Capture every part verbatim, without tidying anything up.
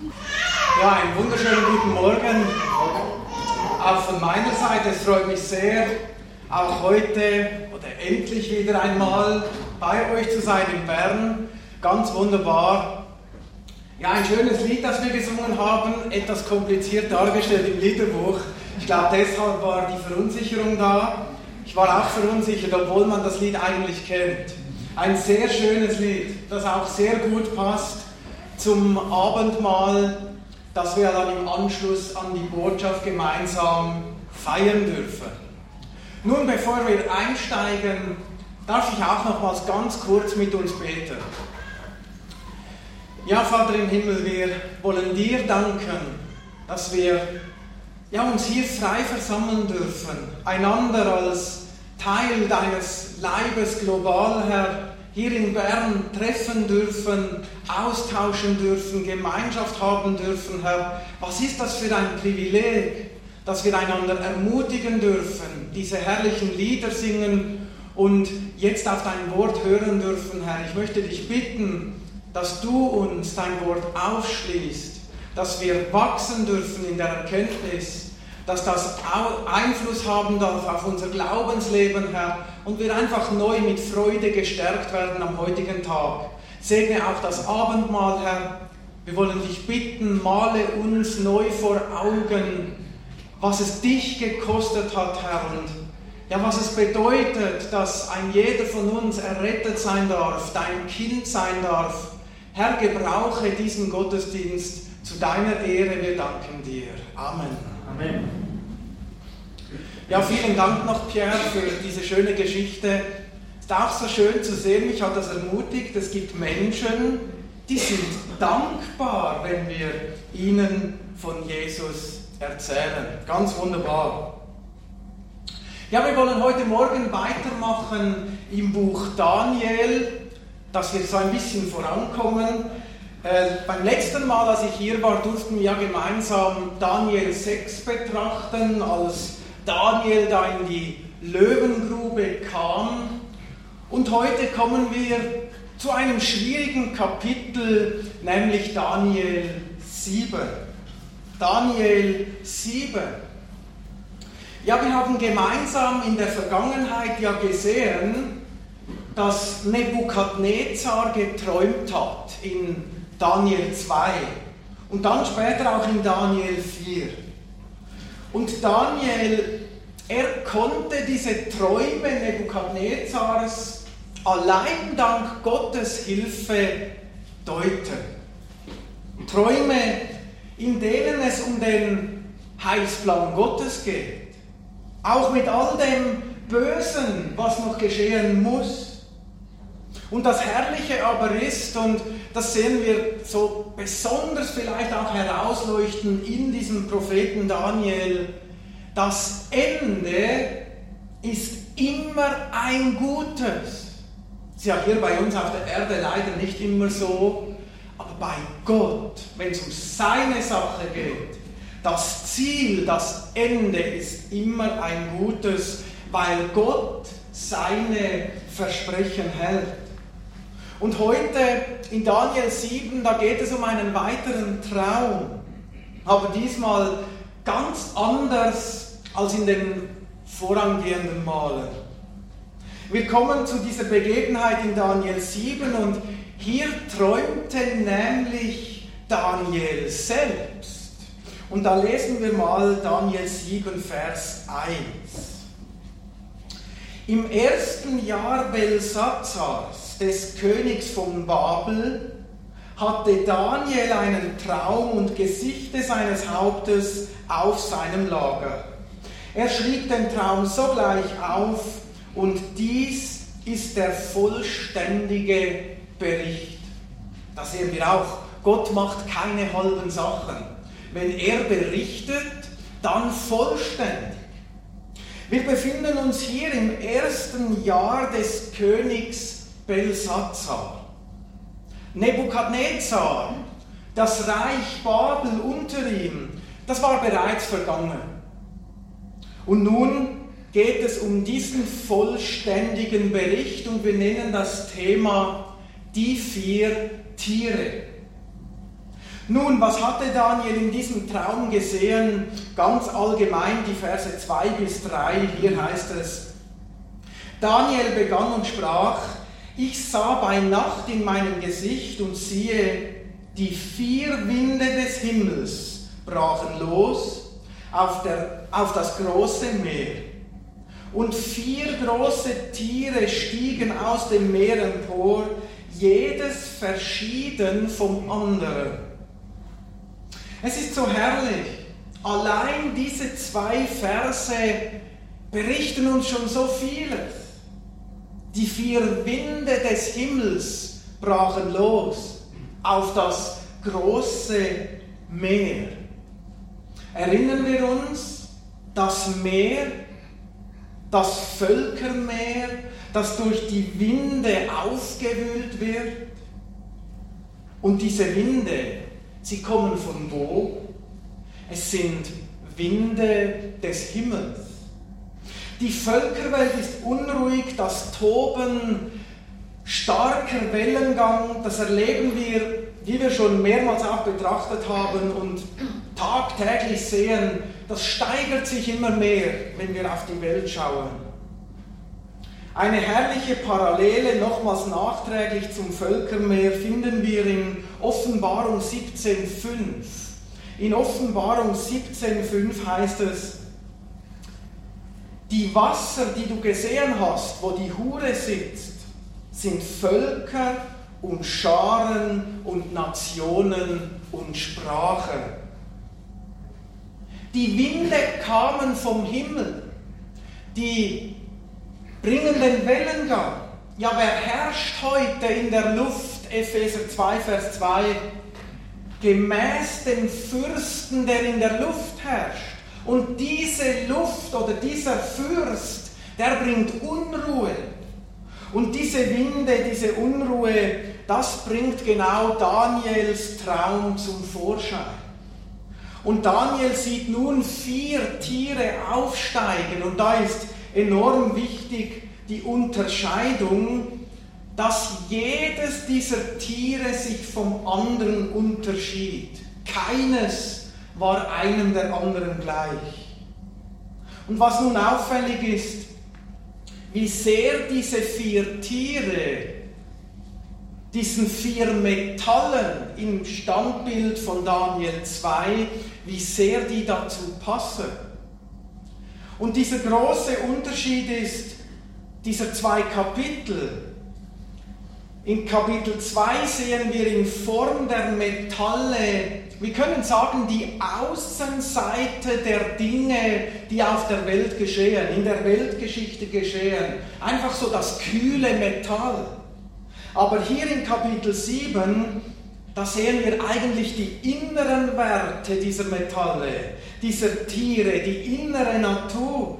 Ja, einen wunderschönen guten Morgen. Auch von meiner Seite, es freut mich sehr, auch heute oder endlich wieder einmal bei euch zu sein in Bern. Ganz wunderbar. Ja, ein schönes Lied, das wir gesungen haben, etwas kompliziert dargestellt im Liederbuch. Ich glaube, deshalb war die Verunsicherung da. Ich war auch verunsichert, obwohl man das Lied eigentlich kennt. Ein sehr schönes Lied, das auch sehr gut passt zum Abendmahl, das wir dann im Anschluss an die Botschaft gemeinsam feiern dürfen. Nun, bevor wir einsteigen, darf ich auch nochmals ganz kurz mit uns beten. Ja, Vater im Himmel, wir wollen dir danken, dass wir ja, uns hier frei versammeln dürfen, einander als Teil deines Leibes global, Herr, hier in Bern treffen dürfen, austauschen dürfen, Gemeinschaft haben dürfen, Herr. Was ist das für ein Privileg, dass wir einander ermutigen dürfen, diese herrlichen Lieder singen und jetzt auf dein Wort hören dürfen, Herr. Ich möchte dich bitten, dass du uns dein Wort aufschließt, dass wir wachsen dürfen in der Erkenntnis, dass das Einfluss haben darf auf unser Glaubensleben, Herr, und wir einfach neu mit Freude gestärkt werden am heutigen Tag. Segne auch das Abendmahl, Herr. Wir wollen dich bitten, male uns neu vor Augen, was es dich gekostet hat, Herr, und ja, was es bedeutet, dass ein jeder von uns errettet sein darf, dein Kind sein darf. Herr, gebrauche diesen Gottesdienst zu deiner Ehre, wir danken dir. Amen. Amen. Ja, vielen Dank noch, Pierre, für diese schöne Geschichte. Es ist auch so schön zu sehen, mich hat das ermutigt, es gibt Menschen, die sind dankbar, wenn wir ihnen von Jesus erzählen. Ganz wunderbar. Ja, wir wollen heute Morgen weitermachen im Buch Daniel, dass wir so ein bisschen vorankommen. Äh, beim letzten Mal, als ich hier war, durften wir ja gemeinsam Daniel sechs betrachten, als Daniel da in die Löwengrube kam. Und heute kommen wir zu einem schwierigen Kapitel, nämlich Daniel sieben. Daniel sieben. Ja, wir haben gemeinsam in der Vergangenheit ja gesehen, dass Nebukadnezar geträumt hat in Daniel zwei und dann später auch in Daniel vier. Und Daniel, er konnte diese Träume Nebukadnezars allein dank Gottes Hilfe deuten. Träume, in denen es um den Heilsplan Gottes geht. Auch mit all dem Bösen, was noch geschehen muss. Und das Herrliche aber ist, und das sehen wir so besonders vielleicht auch herausleuchten in diesem Propheten Daniel, das Ende ist immer ein Gutes. Ist ja hier bei uns auf der Erde leider nicht immer so, aber bei Gott, wenn es um seine Sache geht, das Ziel, das Ende ist immer ein Gutes, weil Gott seine Versprechen hält. Und heute in Daniel sieben, da geht es um einen weiteren Traum, aber diesmal ganz anders als in den vorangehenden Malen. Wir kommen zu dieser Begebenheit in Daniel sieben und hier träumte nämlich Daniel selbst. Und da lesen wir mal Daniel sieben, Vers eins. Im ersten Jahr Belsatzars, des Königs von Babel, hatte Daniel einen Traum und Gesichte seines Hauptes auf seinem Lager. Er schrieb den Traum sogleich auf und dies ist der vollständige Bericht. Da sehen wir auch, Gott macht keine halben Sachen. Wenn er berichtet, dann vollständig. Wir befinden uns hier im ersten Jahr des Königs Belsatzar. Nebukadnezar, das Reich Babel unter ihm, das war bereits vergangen. Und nun geht es um diesen vollständigen Bericht und wir nennen das Thema die vier Tiere. Nun, was hatte Daniel in diesem Traum gesehen? Ganz allgemein die Verse zwei bis drei, hier heißt es: Daniel begann und sprach: Ich sah bei Nacht in meinem Gesicht und siehe, die vier Winde des Himmels brachen los auf, der, auf das große Meer. Und vier große Tiere stiegen aus dem Meer empor, jedes verschieden vom anderen. Es ist so herrlich. Allein diese zwei Verse berichten uns schon so vieles. Die vier Winde des Himmels brachen los auf das große Meer. Erinnern wir uns, das Meer, das Völkermeer, das durch die Winde aufgewühlt wird. Und diese Winde, sie kommen von wo? Es sind Winde des Himmels. Die Völkerwelt ist unruhig, das Toben, starker Wellengang, das erleben wir, wie wir schon mehrmals auch betrachtet haben und tagtäglich sehen, das steigert sich immer mehr, wenn wir auf die Welt schauen. Eine herrliche Parallele, nochmals nachträglich zum Völkermeer, finden wir in Offenbarung siebzehn fünf. In Offenbarung siebzehn fünf heißt es: Die Wasser, die du gesehen hast, wo die Hure sitzt, sind Völker und Scharen und Nationen und Sprachen. Die Winde kamen vom Himmel, die bringen den Wellengang. Ja, wer herrscht heute in der Luft? Epheser zwei, Vers zwei. Gemäß dem Fürsten, der in der Luft herrscht. Und diese Luft oder dieser Fürst, der bringt Unruhe. Und diese Winde, diese Unruhe, das bringt genau Daniels Traum zum Vorschein. Und Daniel sieht nun vier Tiere aufsteigen. Und da ist enorm wichtig die Unterscheidung, dass jedes dieser Tiere sich vom anderen unterschied. Keines war einem der anderen gleich. Und was nun auffällig ist, wie sehr diese vier Tiere diesen vier Metallen im Standbild von Daniel zwei, wie sehr die dazu passen. Und dieser große Unterschied ist, dieser zwei Kapitel. In Kapitel zwei sehen wir in Form der Metalle, wir können sagen, die Außenseite der Dinge, die auf der Welt geschehen, in der Weltgeschichte geschehen. Einfach so das kühle Metall. Aber hier in Kapitel sieben, da sehen wir eigentlich die inneren Werte dieser Metalle, dieser Tiere, die innere Natur.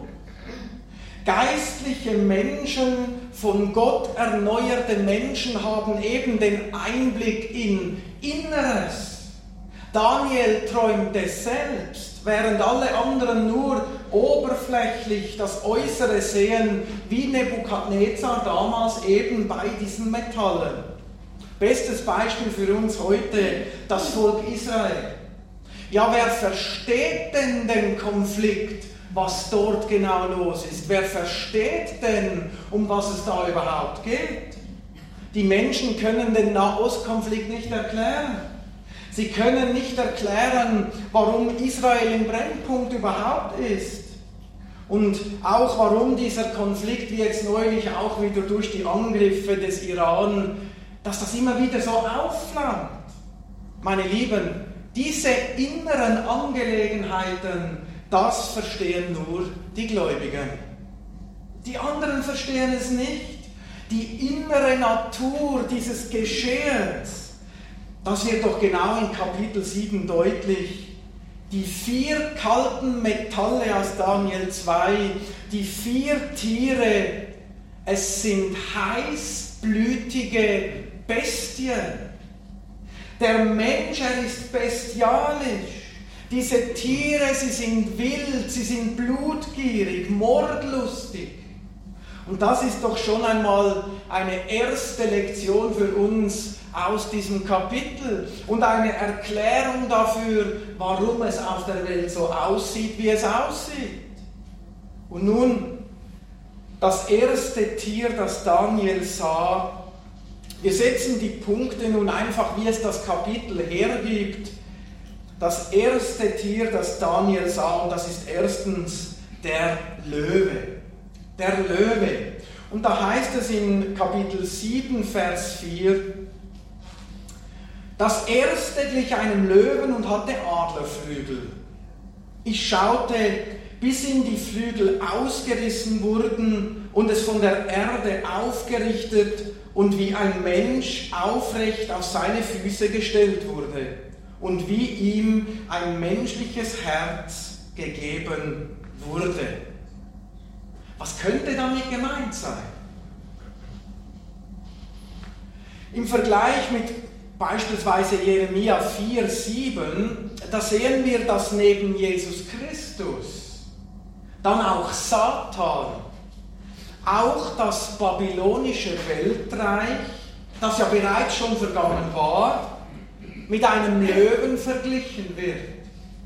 Geistliche Menschen, von Gott erneuerte Menschen haben eben den Einblick in Inneres. Daniel träumt es selbst, während alle anderen nur oberflächlich das Äußere sehen, wie Nebukadnezar damals eben bei diesen Metallen. Bestes Beispiel für uns heute, das Volk Israel. Ja, wer versteht denn den Konflikt, was dort genau los ist? Wer versteht denn, um was es da überhaupt geht? Die Menschen können den Nahostkonflikt nicht erklären. Sie können nicht erklären, warum Israel im Brennpunkt überhaupt ist. Und auch warum dieser Konflikt, wie jetzt neulich auch wieder durch die Angriffe des Iran, dass das immer wieder so aufflammt. Meine Lieben, diese inneren Angelegenheiten, das verstehen nur die Gläubigen. Die anderen verstehen es nicht. Die innere Natur dieses Geschehens, das wird doch genau in Kapitel sieben deutlich. Die vier kalten Metalle aus Daniel zwei, die vier Tiere, es sind heißblütige Bestien. Der Mensch, er ist bestialisch. Diese Tiere, sie sind wild, sie sind blutgierig, mordlustig. Und das ist doch schon einmal eine erste Lektion für uns aus diesem Kapitel und eine Erklärung dafür, warum es auf der Welt so aussieht, wie es aussieht. Und nun, das erste Tier, das Daniel sah, wir setzen die Punkte nun einfach, wie es das Kapitel hergibt. Das erste Tier, das Daniel sah, und das ist erstens der Löwe. Der Löwe. Und da heißt es in Kapitel sieben, Vers vier, das erste glich einem Löwen und hatte Adlerflügel. Ich schaute, bis ihm die Flügel ausgerissen wurden und es von der Erde aufgerichtet und wie ein Mensch aufrecht auf seine Füße gestellt wurde und wie ihm ein menschliches Herz gegeben wurde. Was könnte damit gemeint sein? Im Vergleich mit beispielsweise Jeremia vier, sieben, da sehen wir, dass neben Jesus Christus dann auch Satan, auch das babylonische Weltreich, das ja bereits schon vergangen war, mit einem Löwen verglichen wird.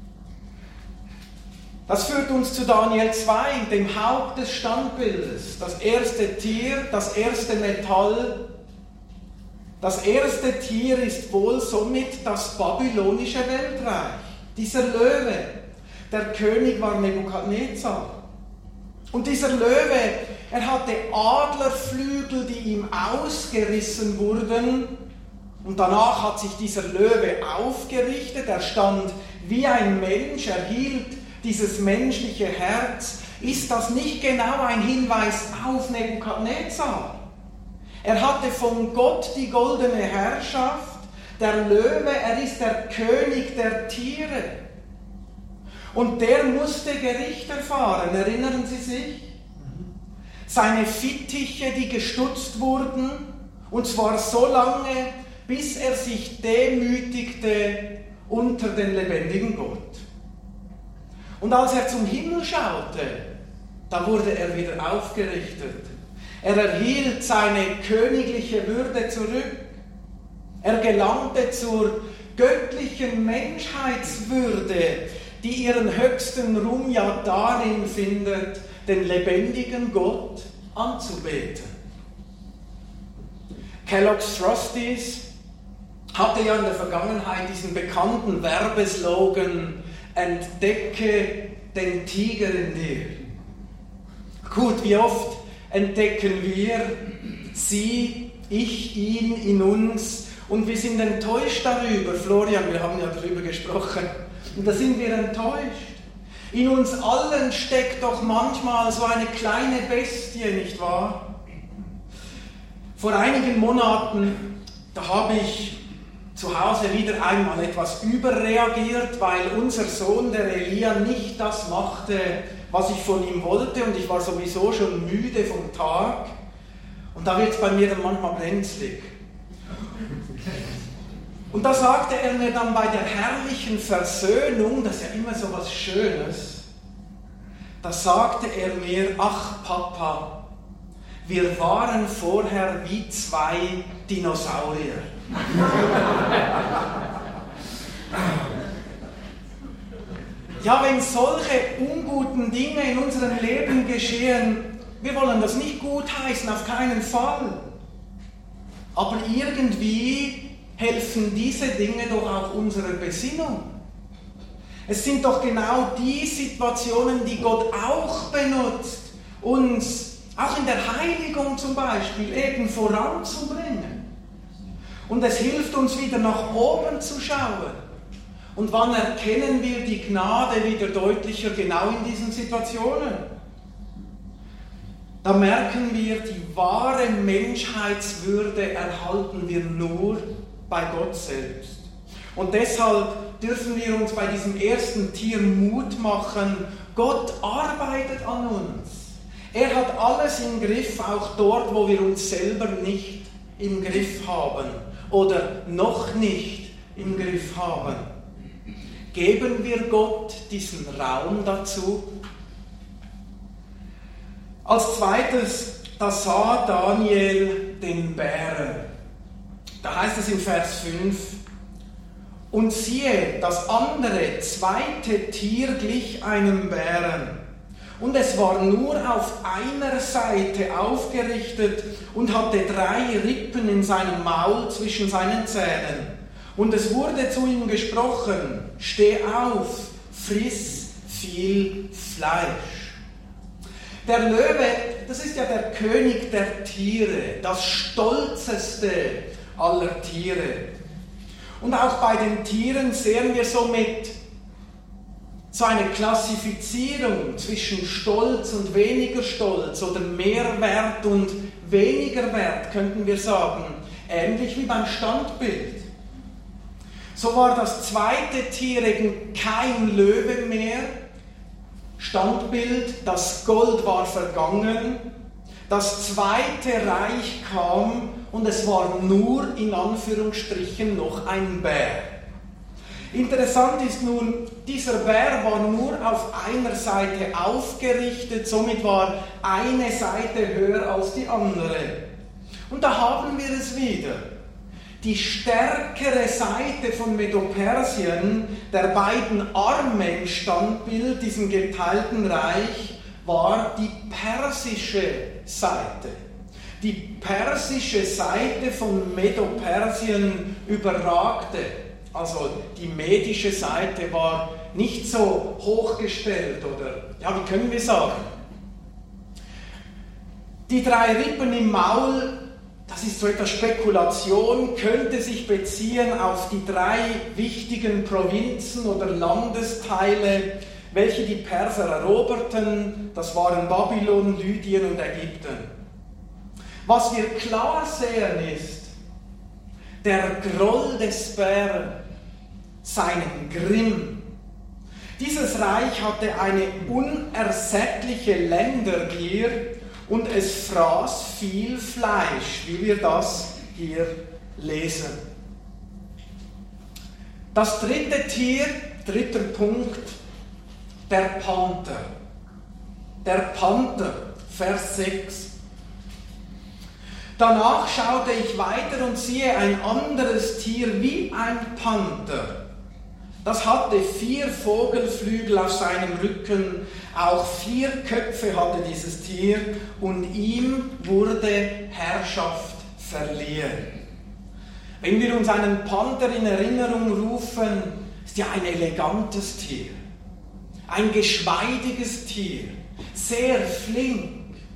Das führt uns zu Daniel zwei, dem Haupt des Standbildes. Das erste Tier, das erste Metall. Das erste Tier ist wohl somit das babylonische Weltreich. Dieser Löwe, der König war Nebukadnezar. Und dieser Löwe, er hatte Adlerflügel, die ihm ausgerissen wurden. Und danach hat sich dieser Löwe aufgerichtet. Er stand wie ein Mensch, er hielt dieses menschliche Herz. Ist das nicht genau ein Hinweis auf Nebukadnezar? Er hatte von Gott die goldene Herrschaft. Der Löwe, er ist der König der Tiere. Und der musste Gericht erfahren, erinnern Sie sich? Seine Fittiche, die gestutzt wurden, und zwar so lange, bis er sich demütigte unter den lebendigen Gott. Und als er zum Himmel schaute, da wurde er wieder aufgerichtet. Er erhielt seine königliche Würde zurück. Er gelangte zur göttlichen Menschheitswürde, die ihren höchsten Ruhm ja darin findet, den lebendigen Gott anzubeten. Kellogg's Frosties hatte ja in der Vergangenheit diesen bekannten Werbeslogan: Entdecke den Tiger in dir. Gut, wie oft entdecken wir sie, ich, ihn in uns und wir sind enttäuscht darüber. Florian, wir haben ja darüber gesprochen. Und da sind wir enttäuscht. In uns allen steckt doch manchmal so eine kleine Bestie, nicht wahr? Vor einigen Monaten, da habe ich zu Hause wieder einmal etwas überreagiert, weil unser Sohn, der Elia, nicht das machte, was ich von ihm wollte, und ich war sowieso schon müde vom Tag. Und da wird es bei mir dann manchmal brenzlig. Und da sagte er mir dann bei der herrlichen Versöhnung, das ist ja immer so was Schönes, da sagte er mir: Ach Papa, wir waren vorher wie zwei Dinosaurier. Ja, wenn solche unguten Dinge in unserem Leben geschehen, wir wollen das nicht gutheißen, auf keinen Fall. Aber irgendwie helfen diese Dinge doch auch unserer Besinnung. Es sind doch genau die Situationen, die Gott auch benutzt, uns auch in der Heiligung zum Beispiel eben voranzubringen. Und es hilft uns wieder nach oben zu schauen. Und wann erkennen wir die Gnade wieder deutlicher genau in diesen Situationen? Da merken wir, die wahre Menschheitswürde erhalten wir nur bei Gott selbst. Und deshalb dürfen wir uns bei diesem ersten Tier Mut machen. Gott arbeitet an uns. Er hat alles im Griff, auch dort, wo wir uns selber nicht im Griff haben oder noch nicht im Griff haben. Geben wir Gott diesen Raum dazu? Als zweites da sah Daniel den Bären. Da heißt es in Vers fünf, und siehe, das andere, zweite Tier glich einem Bären. Und es war nur auf einer Seite aufgerichtet und hatte drei Rippen in seinem Maul zwischen seinen Zähnen. Und es wurde zu ihm gesprochen, steh auf, friss viel Fleisch. Der Löwe, das ist ja der König der Tiere, das stolzeste aller Tiere. Und auch bei den Tieren sehen wir somit so eine Klassifizierung zwischen Stolz und weniger Stolz oder Mehrwert und weniger Wert, könnten wir sagen, ähnlich wie beim Standbild. So war das zweite Tier eben kein Löwe mehr, Standbild, das Gold war vergangen, das zweite Reich kam und es war nur in Anführungsstrichen noch ein Bär. Interessant ist nun, dieser Bär war nur auf einer Seite aufgerichtet, somit war eine Seite höher als die andere. Und da haben wir es wieder. Die stärkere Seite von Medo-Persien, der beiden Arme im Standbild, diesem geteilten Reich, war die persische Seite. Die persische Seite von Medo-Persien überragte. Also die medische Seite war nicht so hochgestellt oder, ja, wie können wir sagen? Die drei Rippen im Maul, das ist so etwas Spekulation, könnte sich beziehen auf die drei wichtigen Provinzen oder Landesteile, welche die Perser eroberten. Das waren Babylon, Lydien und Ägypten. Was wir klar sehen ist, der Groll des Bären, seinen Grimm. Dieses Reich hatte eine unersättliche Ländergier und es fraß viel Fleisch, wie wir das hier lesen. Das dritte Tier, dritter Punkt, der Panther. Der Panther, Vers sechs. Danach schaute ich weiter und siehe ein anderes Tier wie ein Panther. Das hatte vier Vogelflügel auf seinem Rücken, auch vier Köpfe hatte dieses Tier und ihm wurde Herrschaft verliehen. Wenn wir uns einen Panther in Erinnerung rufen, ist ja ein elegantes Tier, ein geschmeidiges Tier, sehr flink.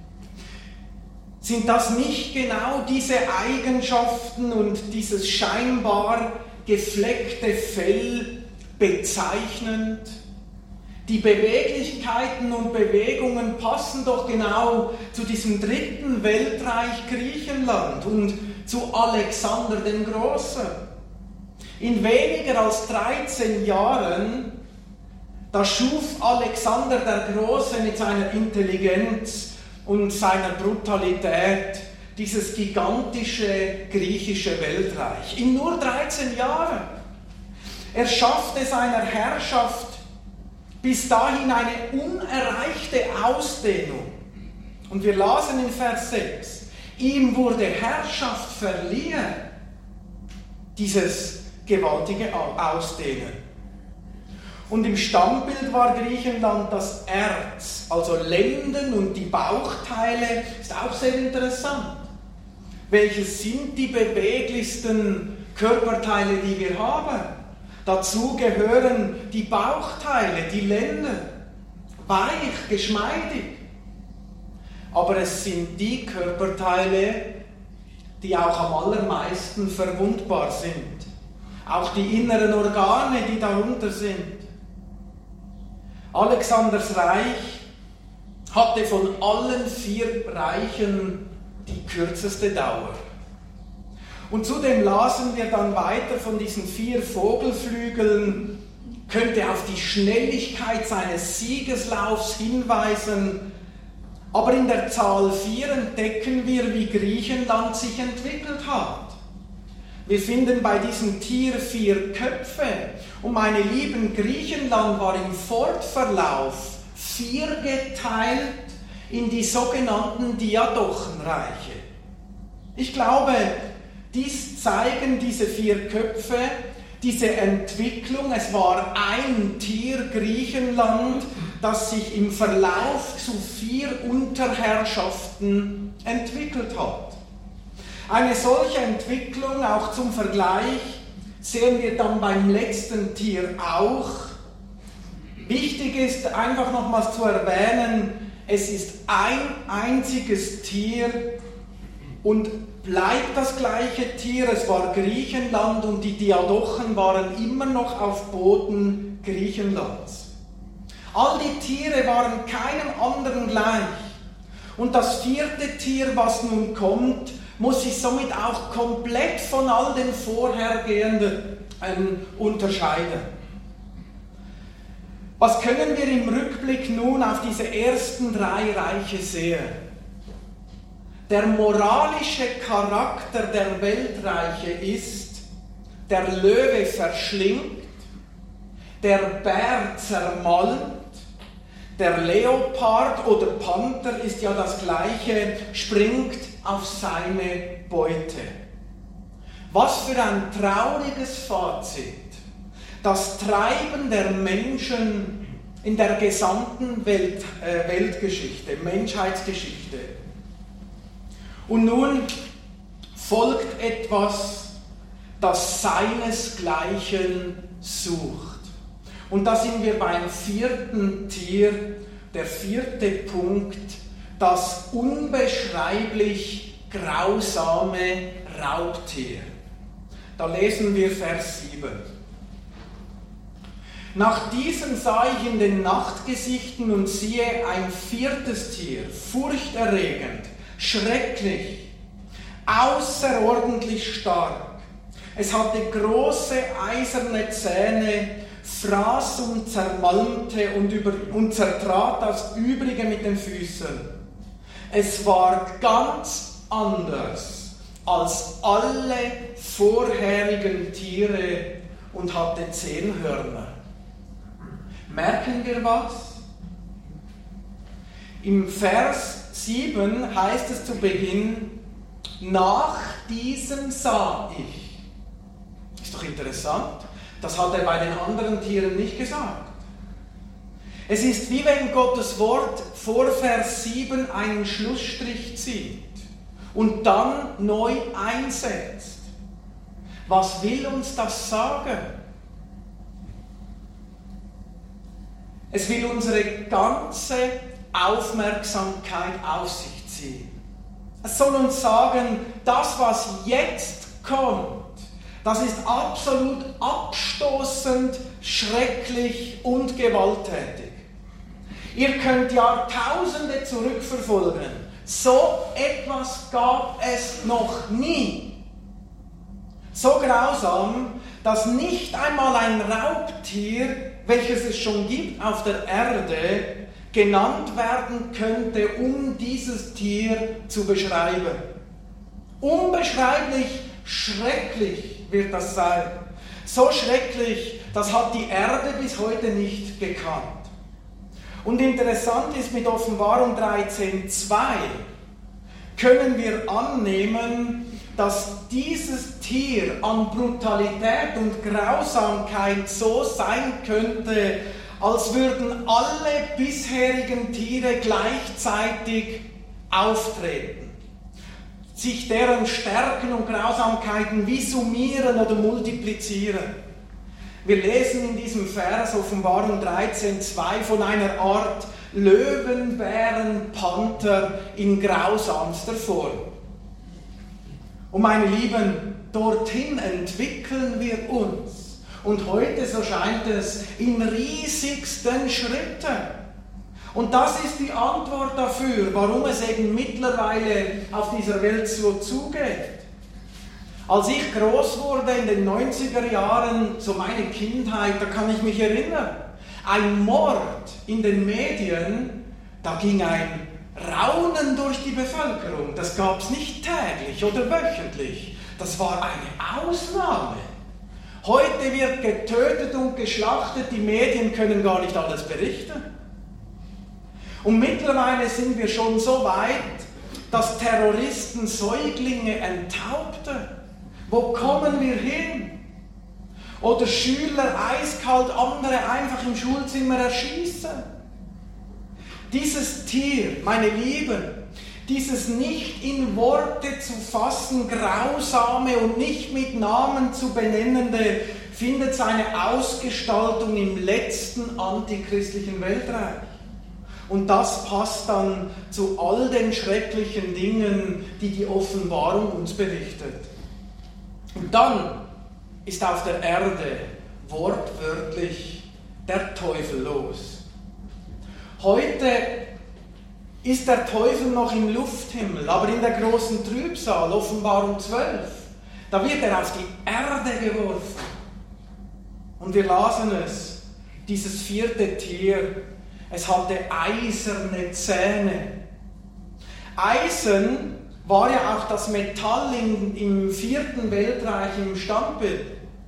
Sind das nicht genau diese Eigenschaften und dieses scheinbar gefleckte Fell bezeichnend? Die Beweglichkeiten und Bewegungen passen doch genau zu diesem dritten Weltreich Griechenland und zu Alexander dem Großen. In weniger als dreizehn Jahren, da schuf Alexander der Große mit seiner Intelligenz und seiner Brutalität dieses gigantische griechische Weltreich. In nur dreizehn Jahren. Er schaffte seiner Herrschaft bis dahin eine unerreichte Ausdehnung. Und wir lasen in Vers sechs, ihm wurde Herrschaft verliehen, dieses gewaltige Ausdehnen. Und im Stammbild war Griechenland das Erz, also Lenden und die Bauchteile, ist auch sehr interessant. Welches sind die beweglichsten Körperteile, die wir haben? Dazu gehören die Bauchteile, die Lenden, weich, geschmeidig. Aber es sind die Körperteile, die auch am allermeisten verwundbar sind. Auch die inneren Organe, die darunter sind. Alexanders Reich hatte von allen vier Reichen die kürzeste Dauer. Und zudem lasen wir dann weiter von diesen vier Vogelflügeln, könnte auf die Schnelligkeit seines Siegeslaufs hinweisen, aber in der Zahl vier entdecken wir, wie Griechenland sich entwickelt hat. Wir finden bei diesem Tier vier Köpfe. Und meine Lieben, Griechenland war im Fortverlauf viergeteilt in die sogenannten Diadochenreiche. Ich glaube, dies zeigen diese vier Köpfe, diese Entwicklung. Es war ein Tier, Griechenland, das sich im Verlauf zu vier Unterherrschaften entwickelt hat. Eine solche Entwicklung, auch zum Vergleich, sehen wir dann beim letzten Tier auch. Wichtig ist einfach nochmals zu erwähnen, es ist ein einziges Tier und bleibt das gleiche Tier. Es war Griechenland und die Diadochen waren immer noch auf Boden Griechenlands. All die Tiere waren keinem anderen gleich. Und das vierte Tier, was nun kommt, muss sich somit auch komplett von all den vorhergehenden ähm, unterscheiden. Was können wir im Rückblick nun auf diese ersten drei Reiche sehen? Der moralische Charakter der Weltreiche ist, der Löwe verschlingt, der Bär zermalmt, der Leopard oder Panther ist ja das gleiche, springt auf seine Beute. Was für ein trauriges Fazit. Das Treiben der Menschen in der gesamten Welt, äh, Weltgeschichte, Menschheitsgeschichte. Und nun folgt etwas, das seinesgleichen sucht. Und da sind wir beim vierten Tier, der vierte Punkt, das unbeschreiblich grausame Raubtier. Da lesen wir Vers sieben. Nach diesem sah ich in den Nachtgesichten und siehe ein viertes Tier, furchterregend, schrecklich, außerordentlich stark. Es hatte große eiserne Zähne, fraß und zermalmte und, über, und zertrat das Übrige mit den Füßen. Es war ganz anders als alle vorherigen Tiere und hatte zehn Hörner. Merken wir was? Im Vers sieben heißt es zu Beginn, nach diesem sah ich. Ist doch interessant. Das hat er bei den anderen Tieren nicht gesagt. Es ist wie wenn Gottes Wort vor Vers sieben einen Schlussstrich zieht und dann neu einsetzt. Was will uns das sagen? Es will unsere ganze Aufmerksamkeit auf sich ziehen. Es soll uns sagen, das, was jetzt kommt, das ist absolut abstoßend, schrecklich und gewalttätig. Ihr könnt Jahrtausende zurückverfolgen. So etwas gab es noch nie. So grausam, dass nicht einmal ein Raubtier, welches es schon gibt auf der Erde, genannt werden könnte, um dieses Tier zu beschreiben. Unbeschreiblich schrecklich wird das sein. So schrecklich, das hat die Erde bis heute nicht gekannt. Und interessant ist, mit Offenbarung dreizehn zwei können wir annehmen, dass dieses Tier an Brutalität und Grausamkeit so sein könnte, als würden alle bisherigen Tiere gleichzeitig auftreten, sich deren Stärken und Grausamkeiten wie summieren oder multiplizieren. Wir lesen in diesem Vers Offenbarung dreizehn zwei von einer Art Löwen, Bären, Panther in grausamster Form. Und meine Lieben, dorthin entwickeln wir uns. Und heute, so scheint es, in riesigsten Schritten. Und das ist die Antwort dafür, warum es eben mittlerweile auf dieser Welt so zugeht. Als ich groß wurde in den neunziger Jahren, so meine Kindheit, da kann ich mich erinnern, ein Mord in den Medien, da ging ein Raunen durch die Bevölkerung. Das gab es nicht täglich oder wöchentlich. Das war eine Ausnahme. Heute wird getötet und geschlachtet, die Medien können gar nicht alles berichten. Und mittlerweile sind wir schon so weit, dass Terroristen Säuglinge enthaupten. Wo kommen wir hin? Oder Schüler eiskalt andere einfach im Schulzimmer erschießen. Dieses Tier, meine Lieben, dieses nicht in Worte zu fassen, grausame und nicht mit Namen zu benennende, findet seine Ausgestaltung im letzten antichristlichen Weltreich. Und das passt dann zu all den schrecklichen Dingen, die die Offenbarung uns berichtet. Und dann ist auf der Erde wortwörtlich der Teufel los. Heute ist der Teufel noch im Lufthimmel, aber in der großen Trübsal, Offenbarung zwölf, da wird er auf die Erde geworfen. Und wir lasen es, dieses vierte Tier, es hatte eiserne Zähne. Eisen war ja auch das Metall im, im vierten Weltreich im Standbild.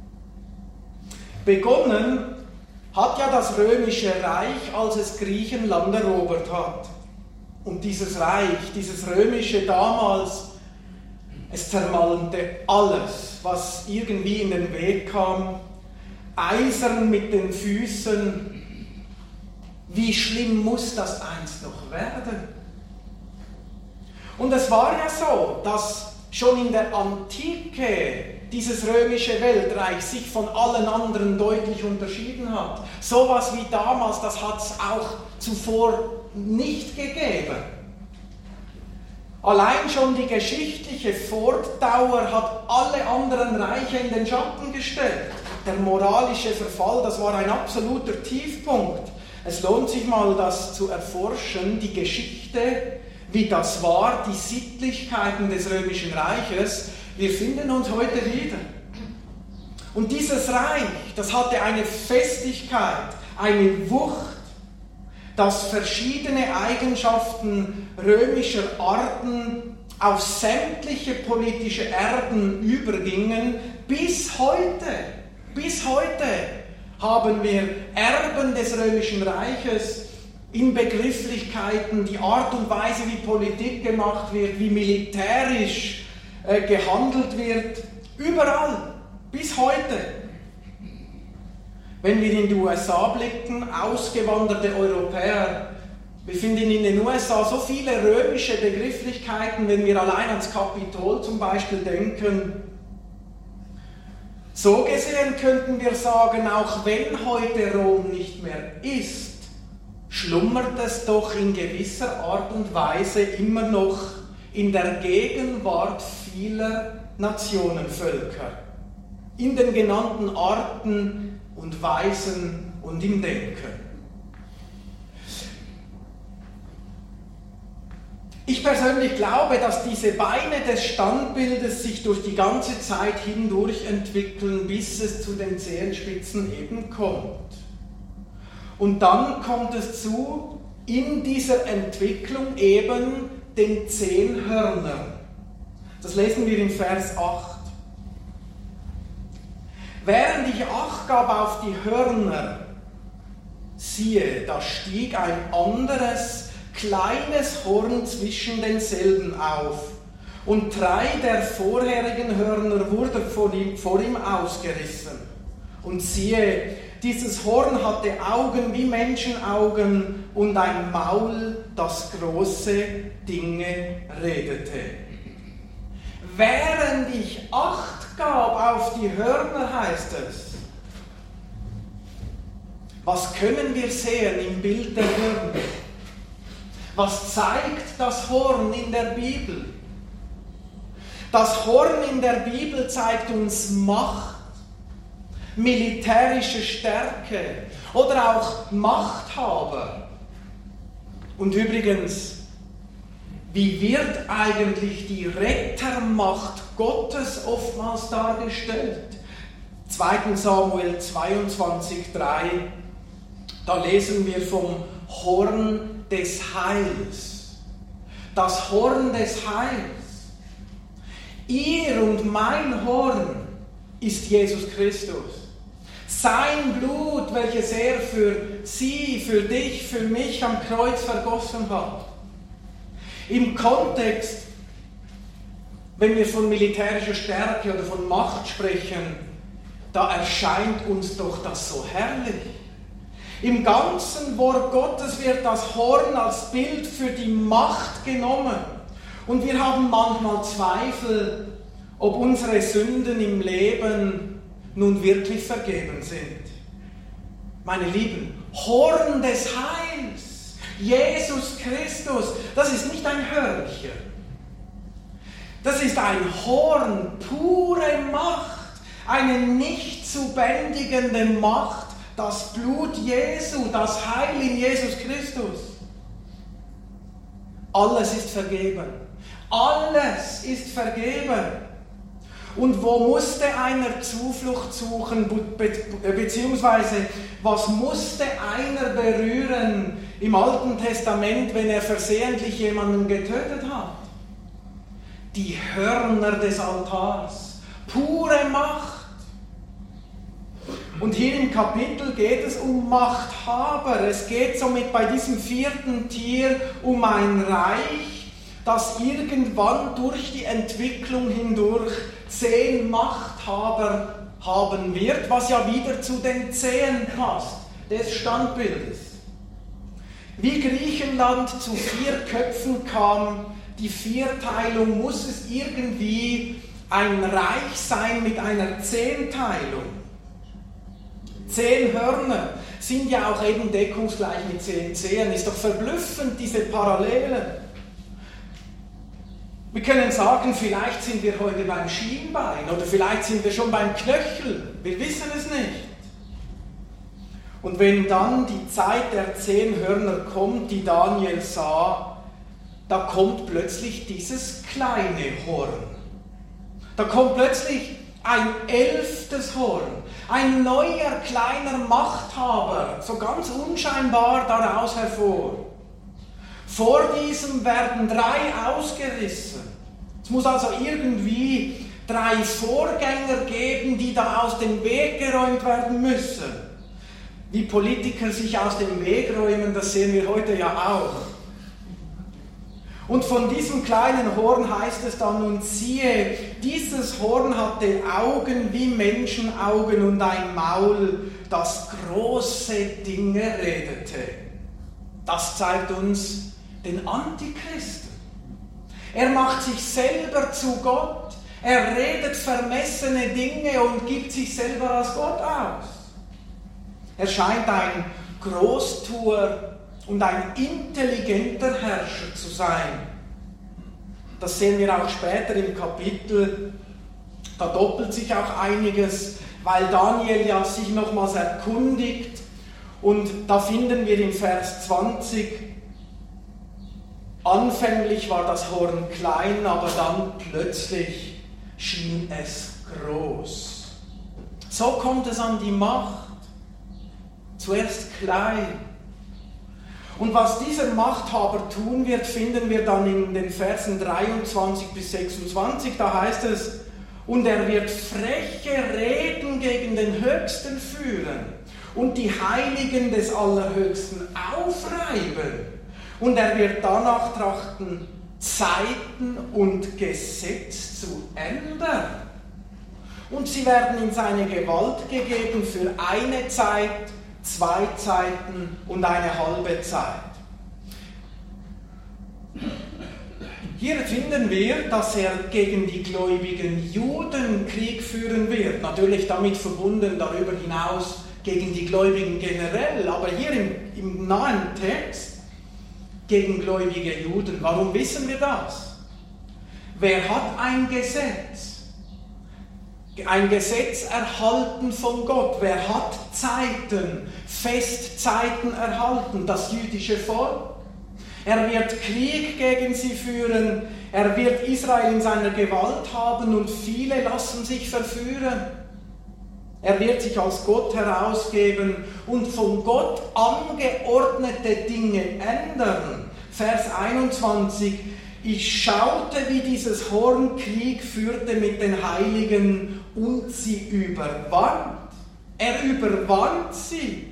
Begonnen hat ja das römische Reich, als es Griechenland erobert hat. Und dieses Reich, dieses römische damals, es zermalmte alles, was irgendwie in den Weg kam. Eisern mit den Füßen. Wie schlimm muss das einst noch werden? Und es war ja so, dass schon in der Antike dieses römische Weltreich sich von allen anderen deutlich unterschieden hat. Sowas wie damals, das hat es auch zuvor nicht gegeben. Allein schon die geschichtliche Fortdauer hat alle anderen Reiche in den Schatten gestellt. Der moralische Verfall, das war ein absoluter Tiefpunkt. Es lohnt sich mal, das zu erforschen, die Geschichte, wie das war, die Sittlichkeiten des Römischen Reiches. Wir finden uns heute wieder. Und dieses Reich, das hatte eine Festigkeit, eine Wucht, dass verschiedene Eigenschaften römischer Arten auf sämtliche politische Erden übergingen. Bis heute, bis heute haben wir Erben des Römischen Reiches in Begrifflichkeiten, die Art und Weise, wie Politik gemacht wird, wie militärisch äh, gehandelt wird, überall, bis heute. Wenn wir in die U S A blicken, ausgewanderte Europäer, wir finden in den U S A so viele römische Begrifflichkeiten, wenn wir allein ans Kapitol zum Beispiel denken. So gesehen könnten wir sagen, auch wenn heute Rom nicht mehr ist, schlummert es doch in gewisser Art und Weise immer noch in der Gegenwart vieler Nationenvölker, in den genannten Arten und Weisen und im Denken. Ich persönlich glaube, dass diese Beine des Standbildes sich durch die ganze Zeit hindurch entwickeln, bis es zu den Zehenspitzen eben kommt. Und dann kommt es zu, in dieser Entwicklung eben den zehn Hörnern. Das lesen wir in Vers acht. Während ich Acht gab auf die Hörner, siehe, da stieg ein anderes, kleines Horn zwischen denselben auf, und drei der vorherigen Hörner wurden vor ihm, vor ihm ausgerissen. Und siehe, dieses Horn hatte Augen wie Menschenaugen und ein Maul, das große Dinge redete. Während ich Acht gab auf die Hörner, heißt es. Was können wir sehen im Bild der Hörner? Was zeigt das Horn in der Bibel? Das Horn in der Bibel zeigt uns Macht, militärische Stärke oder auch Machthaber. Und übrigens, wie wird eigentlich die Rettermacht Gottes oftmals dargestellt? zweiter Samuel zweiundzwanzig drei, da lesen wir vom Horn des Heils. Das Horn des Heils. Ihr und mein Horn ist Jesus Christus. Sein Blut, welches er für sie, für dich, für mich am Kreuz vergossen hat. Im Kontext, wenn wir von militärischer Stärke oder von Macht sprechen, da erscheint uns doch das so herrlich. Im ganzen Wort Gottes wird das Horn als Bild für die Macht genommen. Und wir haben manchmal Zweifel, ob unsere Sünden im Leben nun wirklich vergeben sind. Meine Lieben, Horn des Heils, Jesus Christus, das ist nicht ein Hörnchen. Das ist ein Horn, pure Macht, eine nicht zu bändigende Macht, das Blut Jesu, das Heil in Jesus Christus. Alles ist vergeben. Alles ist vergeben. Und wo musste einer Zuflucht suchen, be- beziehungsweise was musste einer berühren im Alten Testament, wenn er versehentlich jemanden getötet hat? Die Hörner des Altars. Pure Macht. Und hier im Kapitel geht es um Machthaber. Es geht somit bei diesem vierten Tier um ein Reich, das irgendwann durch die Entwicklung hindurch zehn Machthaber haben wird, was ja wieder zu den Zehen passt, des Standbildes. Wie Griechenland zu vier Köpfen kam, die Vierteilung, muss es irgendwie ein Reich sein mit einer Zehnteilung. Zehn Hörner sind ja auch eben deckungsgleich mit zehn Zehen. Ist doch verblüffend, diese Parallelen. Wir können sagen, vielleicht sind wir heute beim Schienbein oder vielleicht sind wir schon beim Knöchel. Wir wissen es nicht. Und wenn dann die Zeit der zehn Hörner kommt, die Daniel sah, da kommt plötzlich dieses kleine Horn. Da kommt plötzlich ein elftes Horn. Ein neuer, kleiner Machthaber, so ganz unscheinbar daraus hervor. Vor diesem werden drei ausgerissen. Es muss also irgendwie drei Vorgänger geben, die da aus dem Weg geräumt werden müssen. Wie Politiker sich aus dem Weg räumen, das sehen wir heute ja auch. Und von diesem kleinen Horn heißt es dann, und siehe, dieses Horn hatte Augen wie Menschenaugen und ein Maul, das große Dinge redete. Das zeigt uns den Antichristen. Er macht sich selber zu Gott, er redet vermessene Dinge und gibt sich selber als Gott aus. Er scheint ein Großtuer und ein intelligenter Herrscher zu sein. Das sehen wir auch später im Kapitel. Da doppelt sich auch einiges, weil Daniel ja sich nochmals erkundigt. Und da finden wir im Vers zwanzig, anfänglich war das Horn klein, aber dann plötzlich schien es groß. So kommt es an die Macht. Zuerst klein. Und was dieser Machthaber tun wird, finden wir dann in den Versen dreiundzwanzig bis sechsundzwanzig. Da heißt es, und er wird freche Reden gegen den Höchsten führen und die Heiligen des Allerhöchsten aufreiben. Und er wird danach trachten, Zeiten und Gesetz zu ändern. Und sie werden in seine Gewalt gegeben für eine Zeit, zwei Zeiten und eine halbe Zeit. Hier finden wir, dass er gegen die gläubigen Juden Krieg führen wird. Natürlich damit verbunden darüber hinaus gegen die Gläubigen generell, aber hier im, im nahen Text gegen gläubige Juden. Warum wissen wir das? Wer hat ein Gesetz? Ein Gesetz erhalten von Gott. Wer hat Zeiten, Festzeiten erhalten? Das jüdische Volk. Er wird Krieg gegen sie führen. Er wird Israel in seiner Gewalt haben und viele lassen sich verführen. Er wird sich als Gott herausgeben und von Gott angeordnete Dinge ändern. Vers einundzwanzig. Ich schaute, wie dieses Horn Krieg führte mit den Heiligen und sie überwand. Er überwand sie.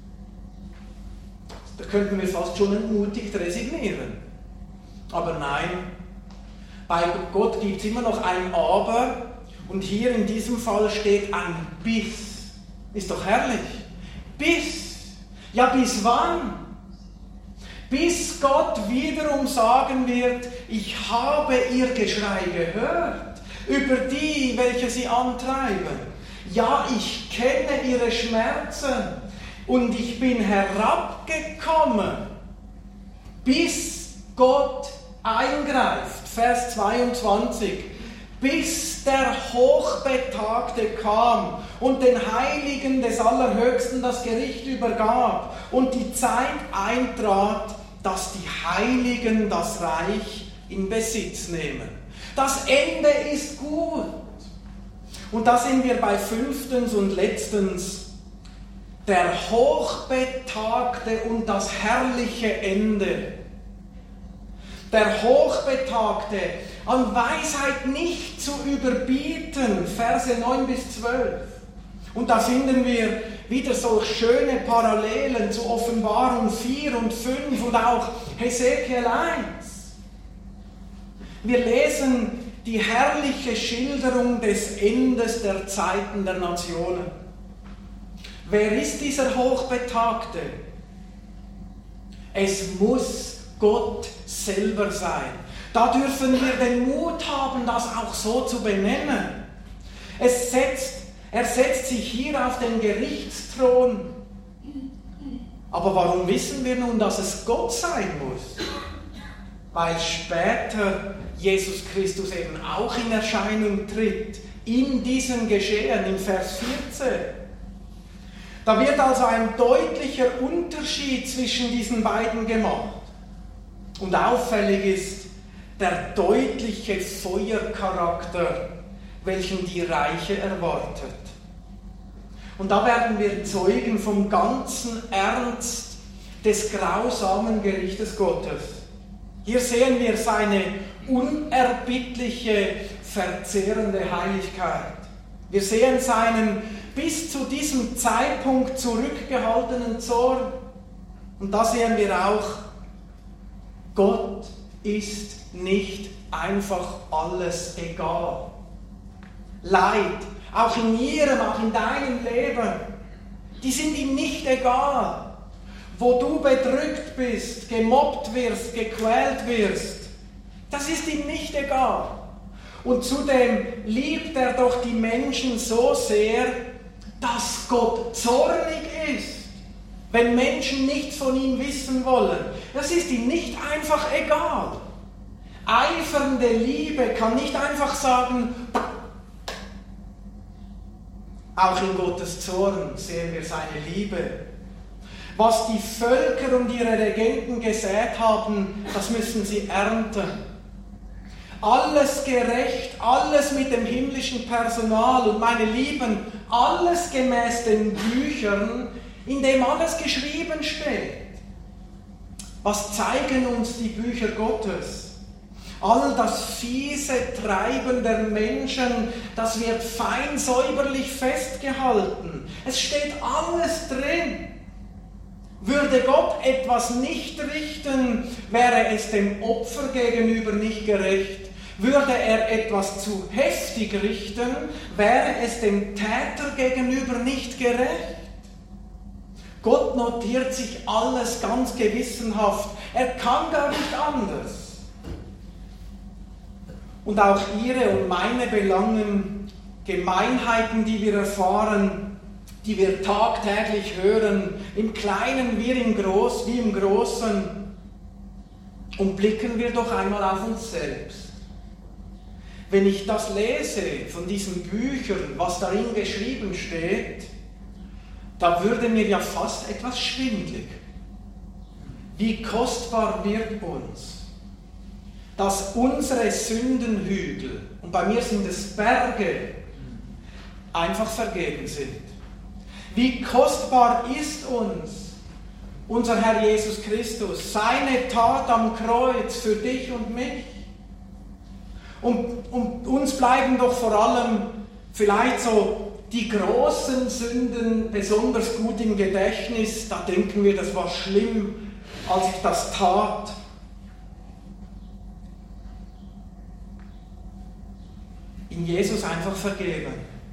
Da könnten wir fast schon entmutigt resignieren. Aber nein, bei Gott gibt es immer noch ein Aber und hier in diesem Fall steht ein Bis. Ist doch herrlich. Bis. Ja, bis wann? Bis Gott wiederum sagen wird, ich habe ihr Geschrei gehört, über die, welche sie antreiben. Ja, ich kenne ihre Schmerzen und ich bin herabgekommen, bis Gott eingreift. Vers zweiundzwanzig. Bis der Hochbetagte kam und den Heiligen des Allerhöchsten das Gericht übergab und die Zeit eintrat, dass die Heiligen das Reich in Besitz nehmen. Das Ende ist gut. Und da sind wir bei fünftens und letztens. Der Hochbetagte und das herrliche Ende. Der Hochbetagte, an Weisheit nicht zu überbieten, Verse neun bis zwölf. Und da finden wir wieder so schöne Parallelen zu Offenbarung vier und fünf und auch Hesekiel eins. Wir lesen die herrliche Schilderung des Endes der Zeiten der Nationen. Wer ist dieser Hochbetagte? Es muss Gott selber sein. Da dürfen wir den Mut haben, das auch so zu benennen. Es setzt, er setzt sich hier auf den Gerichtsthron. Aber warum wissen wir nun, dass es Gott sein muss? Weil später Jesus Christus eben auch in Erscheinung tritt, in diesem Geschehen, im Vers vierzehn. Da wird also ein deutlicher Unterschied zwischen diesen beiden gemacht. Und auffällig ist der deutliche Feuercharakter, welchen die Reiche erwartet. Und da werden wir Zeugen vom ganzen Ernst des grausamen Gerichtes Gottes. Hier sehen wir seine unerbittliche, verzehrende Heiligkeit. Wir sehen seinen bis zu diesem Zeitpunkt zurückgehaltenen Zorn. Und da sehen wir auch, Gott ist nicht einfach alles egal. Leid, auch in ihrem, auch in deinem Leben, die sind ihm nicht egal. Wo du bedrückt bist, gemobbt wirst, gequält wirst, das ist ihm nicht egal. Und zudem liebt er doch die Menschen so sehr, dass Gott zornig ist, wenn Menschen nichts von ihm wissen wollen. Das ist ihm nicht einfach egal. Eifernde Liebe kann nicht einfach sagen, auch in Gottes Zorn sehen wir seine Liebe. Was die Völker und ihre Regenten gesät haben, das müssen sie ernten. Alles gerecht, alles mit dem himmlischen Personal und meine Lieben, alles gemäß den Büchern, in dem alles geschrieben steht. Was zeigen uns die Bücher Gottes? All das fiese Treiben der Menschen, das wird fein säuberlich festgehalten. Es steht alles drin. Würde Gott etwas nicht richten, wäre es dem Opfer gegenüber nicht gerecht. Würde er etwas zu heftig richten, wäre es dem Täter gegenüber nicht gerecht. Gott notiert sich alles ganz gewissenhaft. Er kann gar nicht anders. Und auch ihre und meine Belangen, Gemeinheiten, die wir erfahren, die wir tagtäglich hören, im Kleinen wie im, Groß, wie im Großen. Und blicken wir doch einmal auf uns selbst. Wenn ich das lese von diesen Büchern, was darin geschrieben steht, da würde mir ja fast etwas schwindlig. Wie kostbar wird uns, dass unsere Sündenhügel, und bei mir sind es Berge, einfach vergeben sind. Wie kostbar ist uns unser Herr Jesus Christus, seine Tat am Kreuz für dich und mich. Und, und uns bleiben doch vor allem vielleicht so die großen Sünden besonders gut im Gedächtnis. Da denken wir, das war schlimm, als ich das tat. In Jesus einfach vergeben.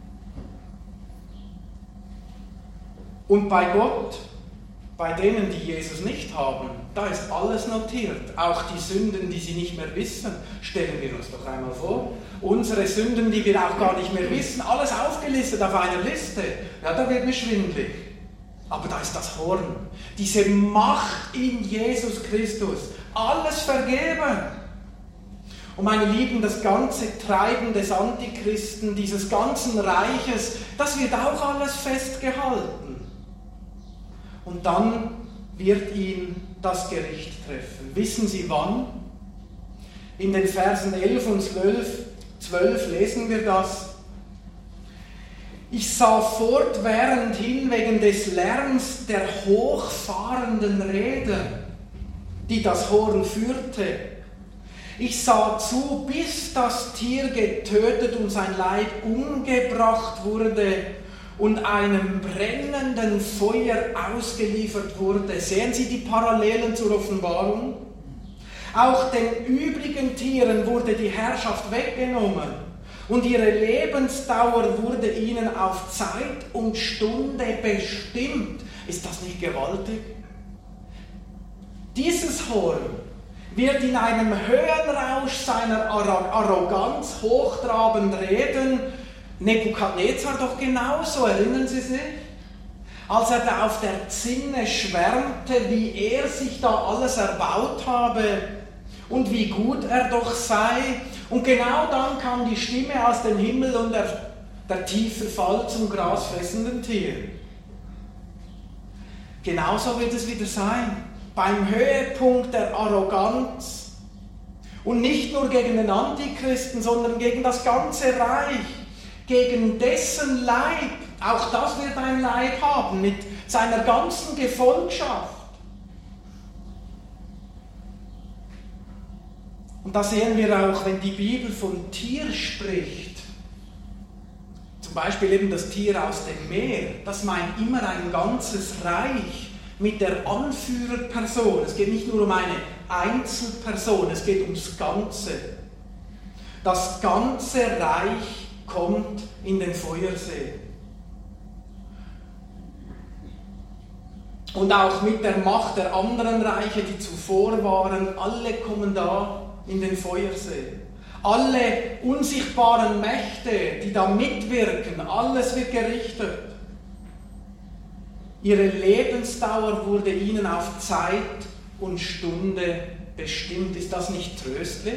Und bei Gott, bei denen, die Jesus nicht haben, da ist alles notiert. Auch die Sünden, die sie nicht mehr wissen. Stellen wir uns doch einmal vor. Unsere Sünden, die wir auch gar nicht mehr wissen, alles aufgelistet auf einer Liste. Ja, da wird mir schwindelig. Aber da ist das Horn. Diese Macht in Jesus Christus. Alles vergeben. Und meine Lieben, das ganze Treiben des Antichristen, dieses ganzen Reiches, das wird auch alles festgehalten. Und dann wird ihn das Gericht treffen. Wissen Sie wann? In den Versen elf und zwölf lesen wir das. Ich sah fortwährend hin wegen des Lärms der hochfahrenden Rede, die das Horn führte. Ich sah zu, bis das Tier getötet und sein Leib umgebracht wurde und einem brennenden Feuer ausgeliefert wurde. Sehen Sie die Parallelen zur Offenbarung? Auch den übrigen Tieren wurde die Herrschaft weggenommen und ihre Lebensdauer wurde ihnen auf Zeit und Stunde bestimmt. Ist das nicht gewaltig? Dieses Horn wird in einem Höhenrausch seiner Arroganz hochtrabend reden. Nebukadnezar doch genauso, erinnern Sie sich? Als er da auf der Zinne schwärmte, wie er sich da alles erbaut habe und wie gut er doch sei. Und genau dann kam die Stimme aus dem Himmel und der, der tiefe Fall zum grasfressenden Tier. Genauso wird es wieder sein. Beim Höhepunkt der Arroganz. Und nicht nur gegen den Antichristen, sondern gegen das ganze Reich. Gegen dessen Leib, auch das wird ein Leib haben, mit seiner ganzen Gefolgschaft. Und da sehen wir auch, wenn die Bibel von Tier spricht, zum Beispiel eben das Tier aus dem Meer, das meint immer ein ganzes Reich mit der Anführerperson. Es geht nicht nur um eine Einzelperson, es geht ums Ganze. Das ganze Reich kommt in den Feuersee. Und auch mit der Macht der anderen Reiche, die zuvor waren, alle kommen da in den Feuersee. Alle unsichtbaren Mächte, die da mitwirken, alles wird gerichtet. Ihre Lebensdauer wurde ihnen auf Zeit und Stunde bestimmt. Ist das nicht tröstlich?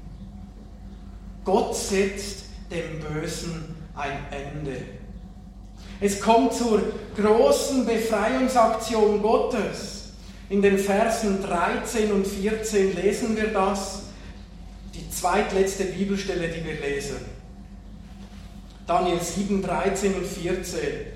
Gott setzt dem Bösen ein Ende. Es kommt zur großen Befreiungsaktion Gottes. In den Versen dreizehn und vierzehn lesen wir das. Die zweitletzte Bibelstelle, die wir lesen. Daniel sieben, dreizehn und vierzehn.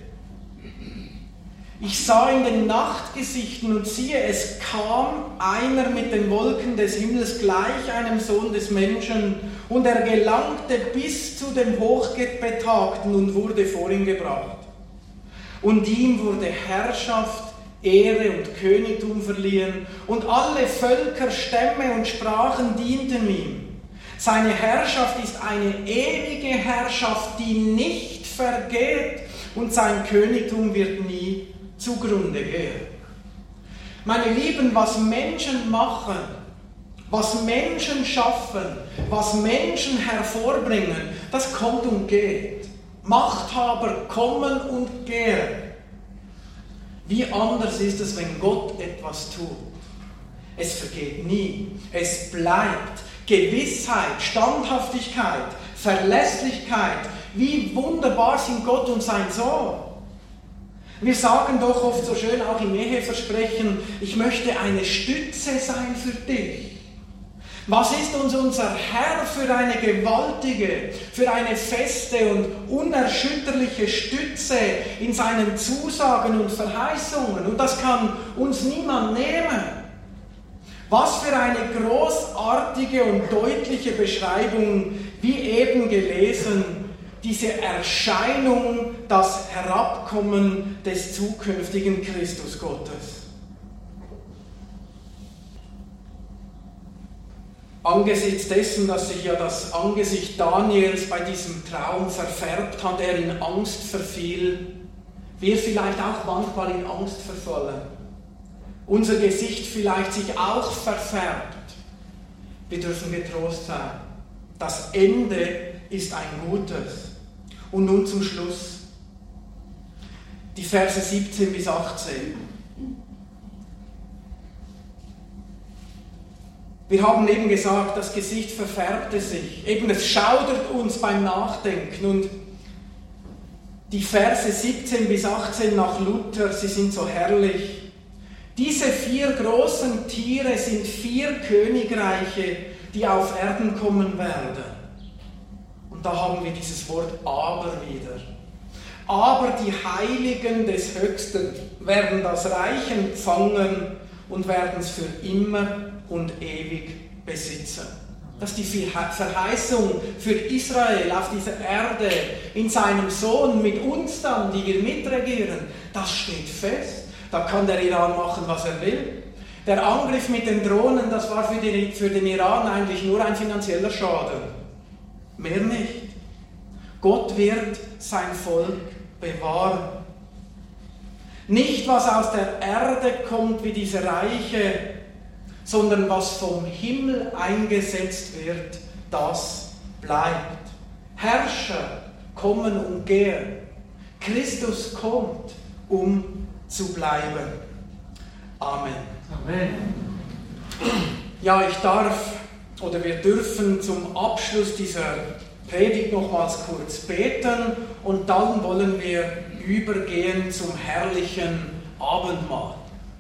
Ich sah in den Nachtgesichten und siehe, es kam einer mit den Wolken des Himmels gleich einem Sohn des Menschen und er gelangte bis zu dem Hochbetagten und wurde vor ihn gebracht. Und ihm wurde Herrschaft, Ehre und Königtum verliehen und alle Völker, Stämme und Sprachen dienten ihm. Seine Herrschaft ist eine ewige Herrschaft, die nicht vergeht und sein Königtum wird nie zugrunde gehen. Meine Lieben, was Menschen machen, was Menschen schaffen, was Menschen hervorbringen, das kommt und geht. Machthaber kommen und gehen. Wie anders ist es, wenn Gott etwas tut? Es vergeht nie. Es bleibt. Gewissheit, Standhaftigkeit, Verlässlichkeit. Wie wunderbar sind Gott und sein Sohn. Wir sagen doch oft so schön, auch im Eheversprechen, ich möchte eine Stütze sein für dich. Was ist uns unser Herr für eine gewaltige, für eine feste und unerschütterliche Stütze in seinen Zusagen und Verheißungen? Und das kann uns niemand nehmen. Was für eine großartige und deutliche Beschreibung, wie eben gelesen, diese Erscheinung, das Herabkommen des zukünftigen Christus Gottes. Angesichts dessen, dass sich ja das Angesicht Daniels bei diesem Traum verfärbt hat, er in Angst verfiel, wir vielleicht auch manchmal in Angst verfallen, unser Gesicht vielleicht sich auch verfärbt. Wir dürfen getrost sein. Das Ende ist ein gutes. Und nun zum Schluss. Die Verse siebzehn bis achtzehn. Wir haben eben gesagt, das Gesicht verfärbte sich. Eben, es schaudert uns beim Nachdenken. Und die Verse siebzehn bis achtzehn nach Luther, sie sind so herrlich. Diese vier großen Tiere sind vier Königreiche, die auf Erden kommen werden. Und da haben wir dieses Wort aber wieder. Aber die Heiligen des Höchsten werden das Reich empfangen und werden es für immer und ewig besitzen. Das ist die Verheißung für Israel auf dieser Erde, in seinem Sohn, mit uns dann, die wir mitregieren. Das steht fest. Da kann der Iran machen, was er will. Der Angriff mit den Drohnen, das war für den, für den Iran eigentlich nur ein finanzieller Schaden. Mehr nicht. Gott wird sein Volk bewahren. Nicht, was aus der Erde kommt wie diese Reiche, sondern was vom Himmel eingesetzt wird, das bleibt. Herrscher kommen und gehen. Christus kommt, um zu bleiben. Amen. Amen. Ja, ich darf oder wir dürfen zum Abschluss dieser Predigt nochmals kurz beten und dann wollen wir übergehen zum herrlichen Abendmahl.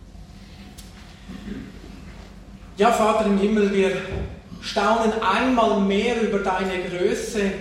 Ja, Vater im Himmel, wir staunen einmal mehr über deine Größe,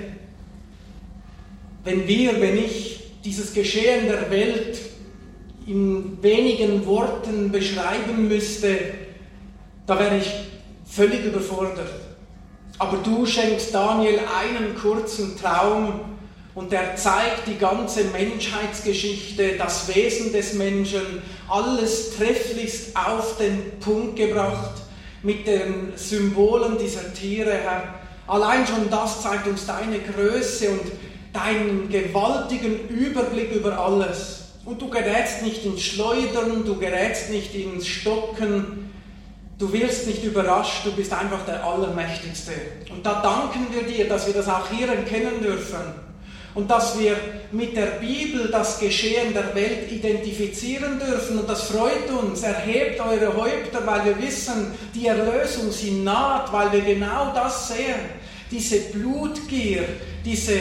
wenn wir, wenn ich dieses Geschehen der Welt in wenigen Worten beschreiben müsste, da wäre ich völlig überfordert. Aber du schenkst Daniel einen kurzen Traum und der zeigt die ganze Menschheitsgeschichte, das Wesen des Menschen, alles trefflichst auf den Punkt gebracht mit den Symbolen dieser Tiere, Herr. Allein schon das zeigt uns deine Größe und deinen gewaltigen Überblick über alles. Und du gerätst nicht ins Schleudern, du gerätst nicht ins Stocken, du wirst nicht überrascht, du bist einfach der Allermächtigste. Und da danken wir dir, dass wir das auch hier erkennen dürfen und dass wir mit der Bibel das Geschehen der Welt identifizieren dürfen. Und das freut uns. Erhebt eure Häupter, weil wir wissen, die Erlösung sie naht, weil wir genau das sehen. Diese Blutgier, diese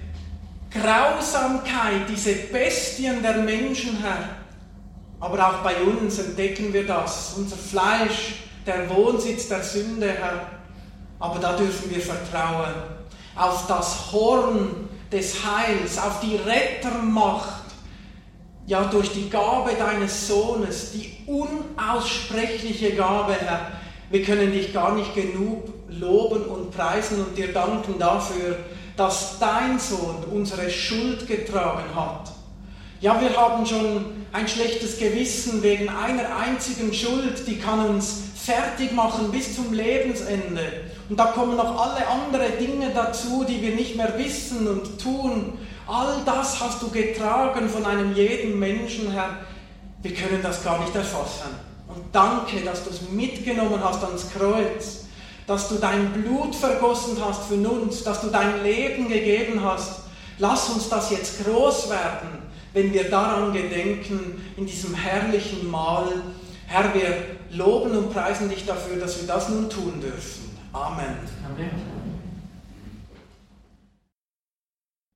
Grausamkeit, diese Bestien der Menschen, Herr. Aber auch bei uns entdecken wir das. Unser Fleisch, der Wohnsitz der Sünde, Herr. Aber da dürfen wir vertrauen auf das Horn des Heils, auf die Rettermacht, ja durch die Gabe deines Sohnes, die unaussprechliche Gabe, Herr. Wir können dich gar nicht genug loben und preisen und dir danken dafür, dass dein Sohn unsere Schuld getragen hat. Ja, wir haben schon ein schlechtes Gewissen wegen einer einzigen Schuld, die kann uns fertig machen bis zum Lebensende. Und da kommen noch alle anderen Dinge dazu, die wir nicht mehr wissen und tun. All das hast du getragen von einem jeden Menschen, Herr. Wir können das gar nicht erfassen. Und danke, dass du es mitgenommen hast ans Kreuz, dass du dein Blut vergossen hast für uns, dass du dein Leben gegeben hast. Lass uns das jetzt groß werden, wenn wir daran gedenken, in diesem herrlichen Mahl. Herr, wir loben und preisen dich dafür, dass wir das nun tun dürfen. Amen. Amen.